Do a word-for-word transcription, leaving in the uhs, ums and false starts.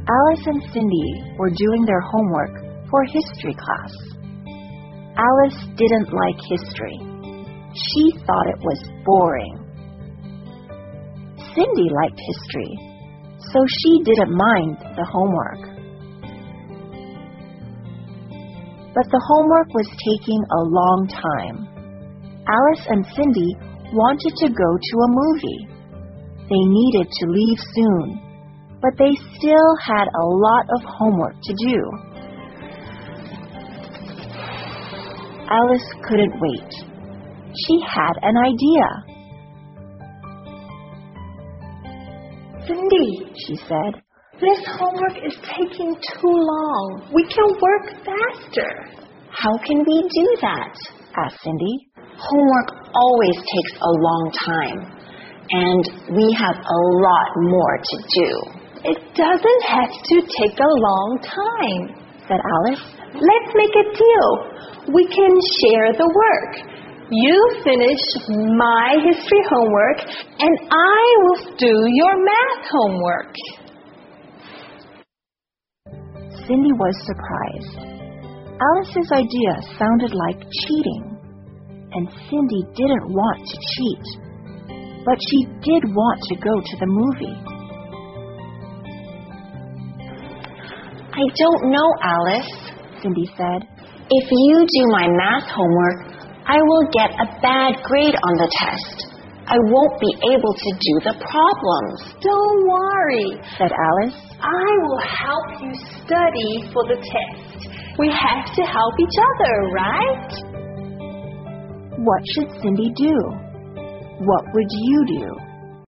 Alice and Cindy were doing their homework for history class. Alice didn't like history. She thought it was boring. Cindy liked history, so she didn't mind the homework. But the homework was taking a long time. Alice and Cindy wanted to go to a movie. They needed to leave soon, but they still had a lot of homework to do. Alice couldn't wait. She had an idea. Cindy, she said, this homework is taking too long. We can work faster. How can we do that? asked Cindy. Homework always takes a long time, and we have a lot more to do. It doesn't have to take a long time, said Alice. Let's make a deal. We can share the work. You finish my history homework, and I will do your math homework. Cindy was surprised. Alice's idea sounded like cheating, and Cindy didn't want to cheat, but she did want to go to the movie. I don't know, Alice, Cindy said. If you do my math homework, I will get a bad grade on the test. I won't be able to do the problems. Don't worry, said Alice. I will help you study for the test. We have to help each other, right? What should Cindy do? What would you do?